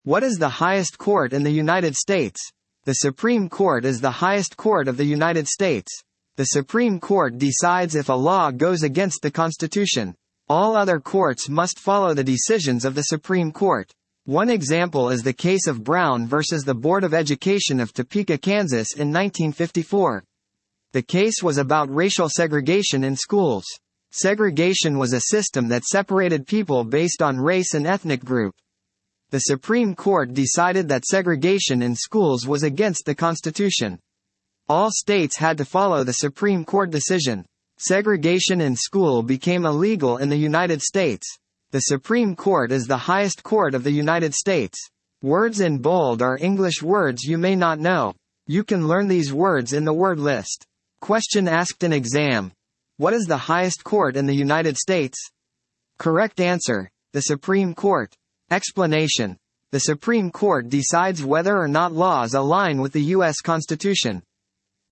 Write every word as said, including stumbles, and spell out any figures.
What is the highest court in the United States? The Supreme Court is the highest court of the United States. The Supreme Court decides if a law goes against the Constitution. All other courts must follow the decisions of the Supreme Court. One example is the case of Brown versus the Board of Education of Topeka, Kansas in nineteen fifty-four. The case was about racial segregation in schools. Segregation was a system that separated people based on race and ethnic group. The Supreme Court decided that segregation in schools was against the Constitution. All states had to follow the Supreme Court decision. Segregation in school became illegal in the United States. The Supreme Court is the highest court of the United States. Words in bold are English words you may not know. You can learn these words in the word list. Question asked in exam. What is the highest court in the United States? Correct answer: the Supreme Court. Explanation. The Supreme Court decides whether or not laws align with the U S Constitution.